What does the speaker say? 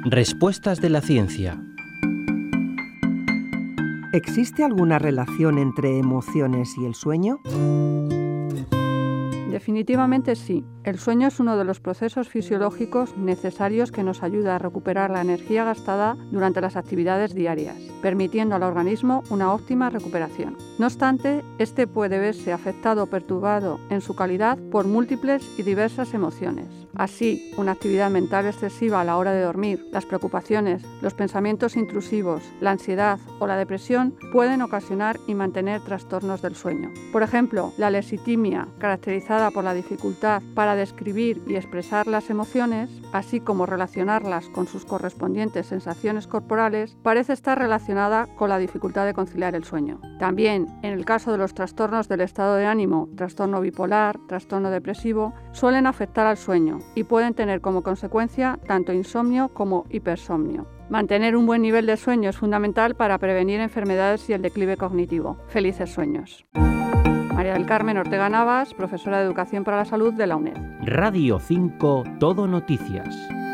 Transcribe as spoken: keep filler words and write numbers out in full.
Respuestas de la ciencia. ¿Existe alguna relación entre emociones y el sueño? Definitivamente sí. El sueño es uno de los procesos fisiológicos necesarios que nos ayuda a recuperar la energía gastada durante las actividades diarias, permitiendo al organismo una óptima recuperación. No obstante, este puede verse afectado o perturbado en su calidad por múltiples y diversas emociones. Así, una actividad mental excesiva a la hora de dormir, las preocupaciones, los pensamientos intrusivos, la ansiedad o la depresión pueden ocasionar y mantener trastornos del sueño. Por ejemplo, la lesitimia, caracterizada por la dificultad para describir y expresar las emociones, así como relacionarlas con sus correspondientes sensaciones corporales, parece estar relacionada con la dificultad de conciliar el sueño. También, en el caso de los trastornos del estado de ánimo, trastorno bipolar, trastorno depresivo, suelen afectar al sueño y pueden tener como consecuencia tanto insomnio como hipersomnio. Mantener un buen nivel de sueño es fundamental para prevenir enfermedades y el declive cognitivo. Felices sueños. María del Carmen Ortega Navas, profesora de Educación para la Salud de la UNED. Radio cinco, Todo Noticias.